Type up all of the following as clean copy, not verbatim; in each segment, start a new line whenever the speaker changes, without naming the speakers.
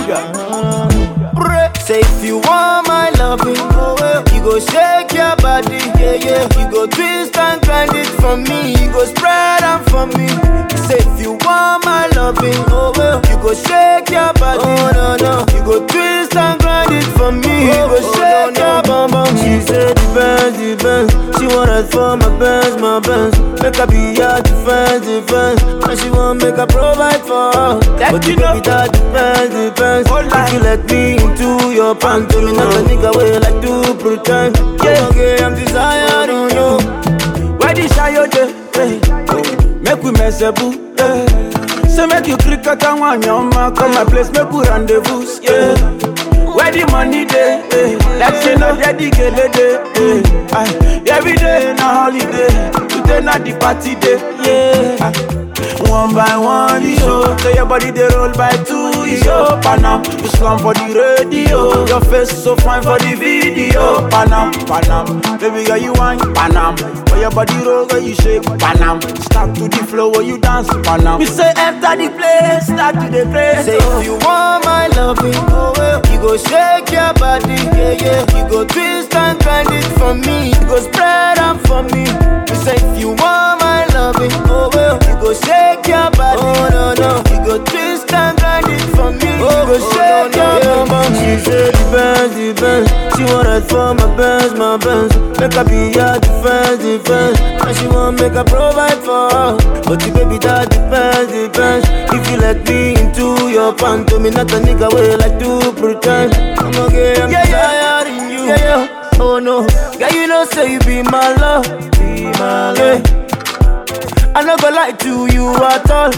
Say if you want my loving, you go shake your body, yeah. You go twist and grind it for me, you go spread them for me. Say if you want my loving, you go shake your body, you go twist and grind it for me, you go shake your bum bum. She said depends, she want us for my best. Make her be your defense, and she want make her provide for her. But you know that depends. If you let me into your pants, tell me not a nigga way like to pretend. Yeah, okay, I'm desiring you.
Where the shy you dey? Make we mess up, say make you cricket and one your man come my place, make we rendezvous, yeah. Where the money dey? Let's say no dedicated day. Every day na holiday, today na the party day, yeah. One by one, you show. Say your body they roll by two, you show. Panam, you slam for the radio. Your face so fine for the video. Panam, baby girl you want Panam. Where your body roll, girl you shake Panam. Start to the flow where you dance Panam. Me say enter the place, start to the place.
Say if you want my loving, you go shake your body, yeah. You go twist and grind it for me, you go spread them for me. Me say if you want my loving, you go shake your body, you go twist and grind it for me, you go shake your bum. She said depends, she want us for my best. Make her be your defense, and she want make her provide for her. But the baby that depends. If you let me into your pants, tell me not a nigga way like to pretend. I'm okay, I'm tired in you. Yeah. Oh no, girl you know say you be my love, yeah. I not gonna lie to you at all.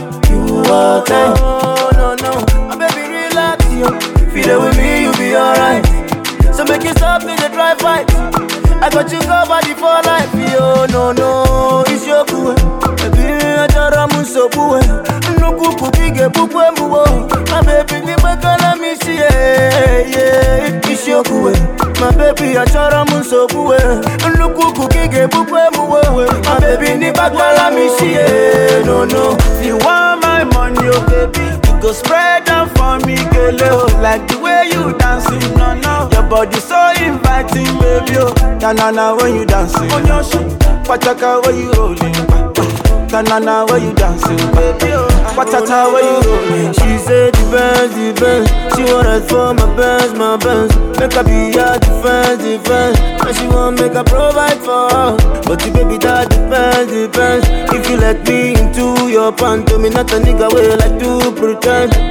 No. My baby relax, yo. Feel it with me, you be alright. So make it stop in the dry fight. I got you covered for life, yo. No, it's your cool. Baby, I tell you so cool. No kuku bige bukwe muwo. My baby, ni bakala mi see, yeah. It's your cool. My baby, I tell you so cool. No kuku bige bukwe muwo. My baby, ni bakala mi see, yeah. No.
If you want my money, oh baby, you go spread them for me, girl. Oh, like the way you dancing, no. Your body so inviting, baby. Oh, na when you dancing on your shoe, pataka when you rolling, na when you dancing, baby. Oh, patata when you rolling.
She said depends, she want us for my best. Make her be your defense, and she want make her provide for her. But the baby that depends. If you let me into your pants, tell me not a nigga way like to pretend.